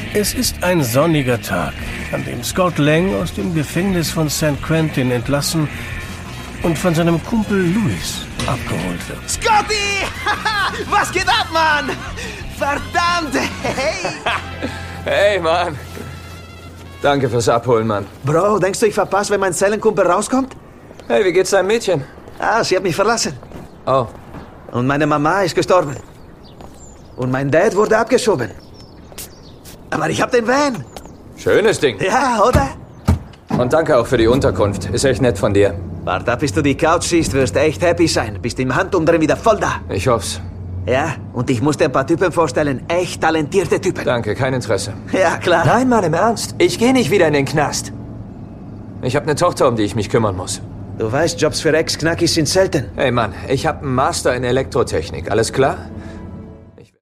Es ist ein sonniger Tag, an dem Scott Lang aus dem Gefängnis von San Quentin entlassen und von seinem Kumpel Louis abgeholt wird. Scotty! Was geht ab, Mann? Verdammt! Hey! Hey, Mann. Danke fürs Abholen, Mann. Bro, denkst du, ich verpasse, wenn mein Zellenkumpel rauskommt? Hey, wie geht's deinem Mädchen? Ah, sie hat mich verlassen. Oh. Und meine Mama ist gestorben. Und mein Dad wurde abgeschoben. Aber ich hab den Van. Schönes Ding. Ja, oder? Und danke auch für die Unterkunft. Ist echt nett von dir. Warte, bis du die Couch siehst, wirst du echt happy sein. Bist im Handumdrehen wieder voll da. Ich hoff's. Ja, und ich muss dir ein paar Typen vorstellen. Echt talentierte Typen. Danke, kein Interesse. Ja, klar. Nein, Mann, im Ernst. Ich gehe nicht wieder in den Knast. Ich habe eine Tochter, um die ich mich kümmern muss. Du weißt, Jobs für Ex-Knackis sind selten. Hey, Mann, ich habe einen Master in Elektrotechnik. Alles klar?